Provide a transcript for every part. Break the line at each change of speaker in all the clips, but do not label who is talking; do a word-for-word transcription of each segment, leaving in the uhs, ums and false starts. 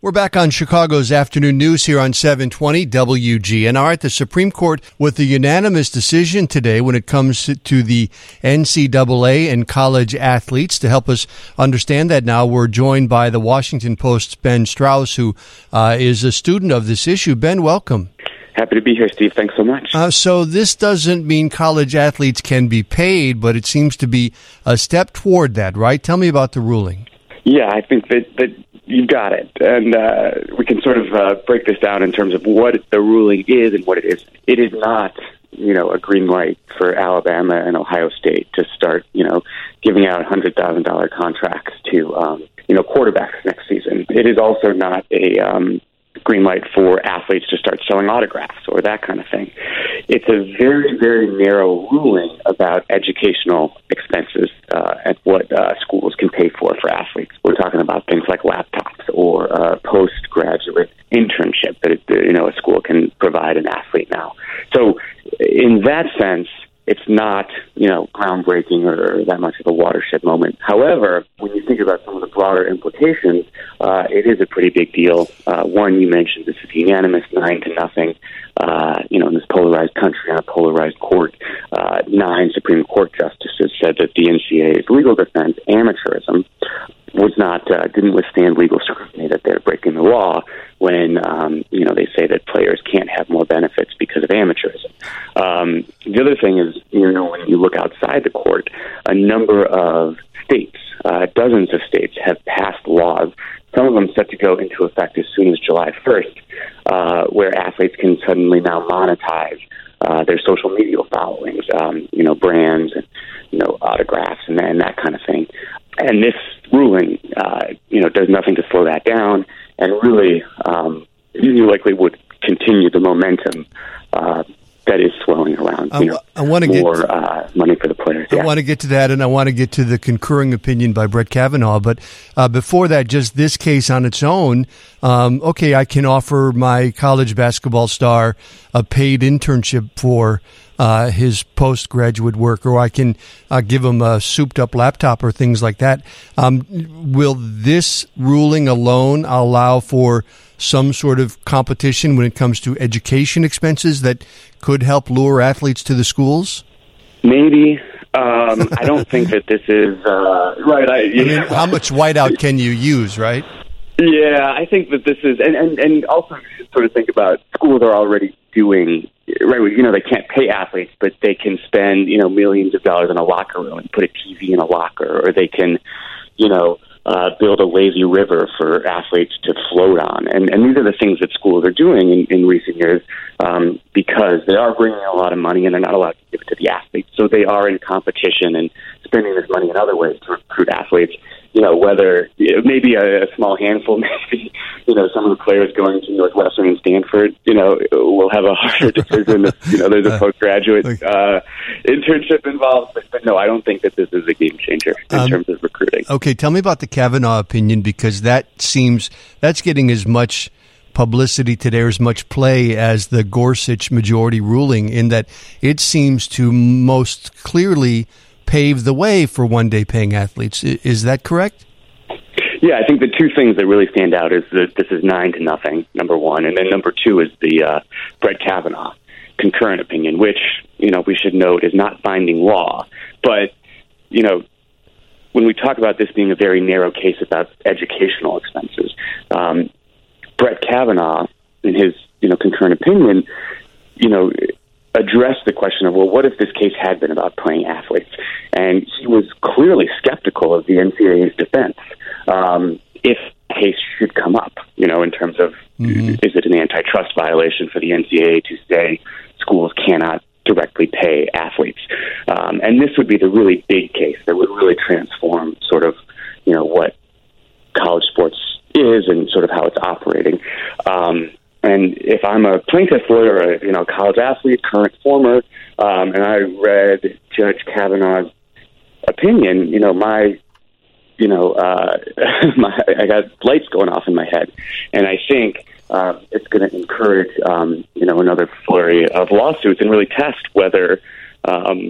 We're back on Chicago's Afternoon News here on seven twenty W G N R. The Supreme Court with a unanimous decision today when it comes to the N C double A and college athletes. To help us understand that now, we're joined by the Washington Post's Ben Strauss, who uh, is a student of this issue. Ben, welcome.
Happy to be here, Steve. Thanks so much.
Uh, so this doesn't mean college athletes can be paid, but it seems to be a step toward that, right? Tell me about the ruling.
Yeah, I think that, that you've got it. And uh, we can sort of uh, break this down in terms of what the ruling is and what it is. It is not, you know, a green light for Alabama and Ohio State to start, you know, giving out one hundred thousand dollars contracts to, um, you know, quarterbacks next season. It is also not a um, green light for athletes to start selling autographs or that kind of thing. It's a very, very narrow ruling about educational expenses uh, and what uh, schools can pay for for athletes. We're talking about things like laptops or uh, postgraduate internship that, you know, a school can provide an athlete now. So in that sense, it's not, you know, groundbreaking or that much of a watershed moment. However, when you think about some of the broader implications, uh, it is a pretty big deal. Uh, one, you mentioned this is unanimous, nine to nothing. Uh, you know, in this polarized country on a polarized court, uh, nine Supreme Court justices said that the N C double A's legal defense, amateurism, was not uh, didn't withstand legal scrutiny, that they're breaking the law when um, you know they say that players can't have more benefits because of amateurism. Um, the other thing is, you know, when you look outside the court, a number of states, uh, dozens of states, have passed laws. Some of them set to go into effect as soon as July first, uh, where athletes can suddenly now monetize uh, their social media followings, um, you know, brands and you know autographs and, and that kind of thing. And this ruling, uh, you know, does nothing to slow that down, and really, um, you likely would continue the momentum uh, that is swirling around. You know,
I, I want to
more
get
uh, money for the players.
I
yeah.
want to get to that, and I want to get to the concurring opinion by Brett Kavanaugh. But uh, before that, just this case on its own. Um, okay, I can offer my college basketball star a paid internship for uh, his postgraduate work, or I can uh, give him a souped-up laptop or things like that. Um, will this ruling alone allow for some sort of competition when it comes to education expenses that could help lure athletes to the schools?
Maybe. Um, I don't think that this is uh, right. I,
I mean, how much whiteout can you use, right?
Yeah, I think that this is, and, and, and also sort of think about schools are already doing, right, you know, they can't pay athletes, but they can spend, you know, millions of dollars in a locker room and put a T V in a locker, or they can, you know, uh, build a lazy river for athletes to float on. And, and these are the things that schools are doing in, in recent years um, because they are bringing in a lot of money and they're not allowed to give it to the athletes. So they are in competition and spending this money in other ways to recruit athletes. You know, whether maybe a, a small handful, maybe, you know, some of the players going to Northwestern and Stanford, you know, will have a harder decision if, you know, there's a postgraduate uh, internship involved. But, but no, I don't think that this is a game changer in um, terms of recruiting.
Okay, tell me about the Kavanaugh opinion, because that seems, that's getting as much publicity today or as much play as the Gorsuch majority ruling, in that it seems to most clearly pave the way for one-day paying athletes. Is that correct?
Yeah, I think the two things that really stand out is that this is nine to nothing, number one, and then number two is the uh, Brett Kavanaugh concurrent opinion, which, you know, we should note is not binding law. But, you know, when we talk about this being a very narrow case about educational expenses, um, Brett Kavanaugh, in his, you know, concurrent opinion, you know, addressed the question of, well, what if this case had been about playing athletes? And he was clearly skeptical of the N C double A's defense um, if the case should come up, you know, in terms of, mm-hmm. is it an antitrust violation for the N C double A to say schools cannot directly pay athletes? Um, and this would be the really big case that would really transform sort of, you know, what college sports is and sort of how it's operating. Um And if I'm a plaintiff lawyer, or, you know, college athlete, current, former, um, and I read Judge Kavanaugh's opinion, you know, my, you know, uh, my, I got lights going off in my head, and I think uh, it's going to encourage, um, you know, another flurry of lawsuits and really test whether um,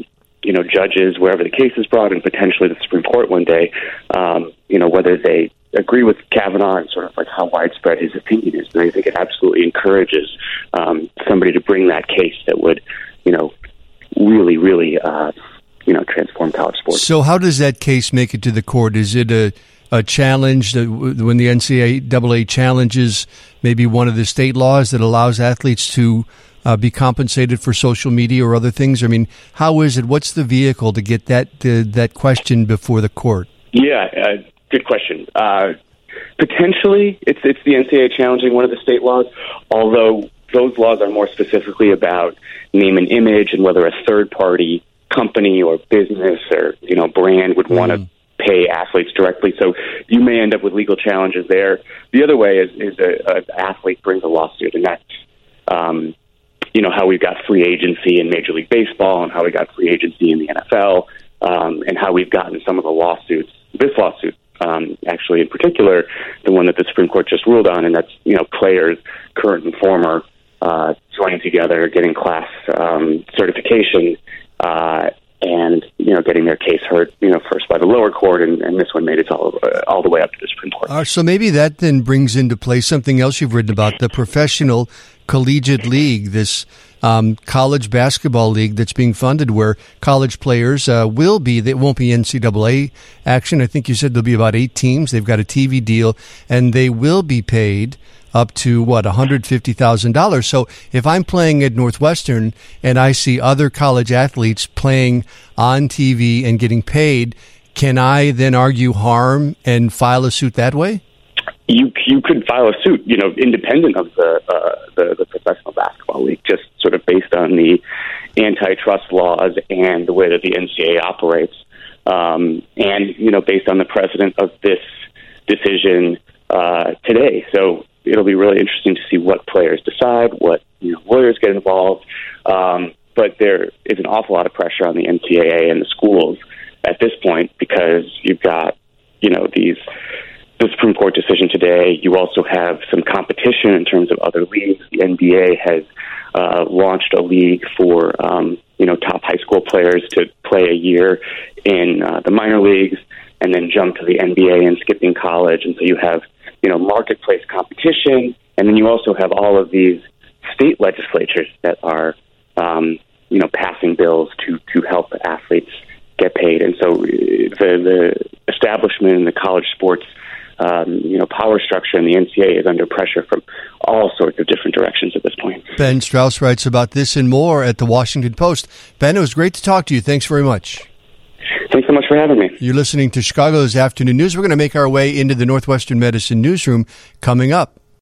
you know, judges, wherever the case is brought, and potentially the Supreme Court one day, um, you know, whether they agree with Kavanaugh and sort of like how widespread his opinion is. And I think it absolutely encourages um, somebody to bring that case that would, you know, really, really, uh, you know, transform college sports.
So how does that case make it to the court? Is it a, a challenge that when the N C double A challenges maybe one of the state laws that allows athletes to uh, be compensated for social media or other things? I mean, how is it? What's the vehicle to get that uh, that question before the court?
Yeah, uh, good question. Uh, potentially, it's it's the N C double A challenging one of the state laws, although those laws are more specifically about name and image and whether a third-party company or business or, you know, brand would want to mm. pay athletes directly. So you may end up with legal challenges there. The other way is, is a, a athlete brings a lawsuit, and that's, um, you know, how we've got free agency in Major League Baseball and how we got free agency in the N F L, um, and how we've gotten some of the lawsuits, this lawsuit, um, actually in particular, the one that the Supreme Court just ruled on, and that's, you know, players, current and former, uh, joining together, getting class um, certification, uh, and, you know, getting their case heard, you know, first by the lower court, and, and this one made it all, uh, all the way up to the Supreme Court.
Uh, so maybe that then brings into play something else you've written about, the Professional Collegiate League, this um, college basketball league that's being funded where college players uh, will be, they won't be N C double A action. I think you said there'll be about eight teams. They've got a T V deal, and they will be paid up to, what, one hundred fifty thousand dollars. So if I'm playing at Northwestern and I see other college athletes playing on T V and getting paid, can I then argue harm and file a suit that way?
You you could file a suit, you know, independent of the, uh, the the Professional Basketball League, just sort of based on the antitrust laws and the way that the N C double A operates, um, and, you know, based on the precedent of this decision uh, today. So it'll be really interesting to see what players decide, what, you know, lawyers get involved. Um, but there is an awful lot of pressure on the N C double A and the schools at this point because you've got, you know, these the Supreme Court decision today. You also have some competition in terms of other leagues. The N B A has uh, launched a league for, um, you know, top high school players to play a year in uh, the minor leagues and then jump to the N B A and skipping college. And so you have, you know, marketplace competition, and then you also have all of these state legislatures that are, um, you know, passing bills to, to help athletes get paid. And so the, the establishment in the college sports, um, you know, power structure in the N C double A is under pressure from all sorts of different directions at this point.
Ben Strauss writes about this and more at the Washington Post. Ben, it was great to talk to you. Thanks very much.
Thanks so much for having me.
You're listening to Chicago's Afternoon News. We're going to make our way into the Northwestern Medicine newsroom coming up.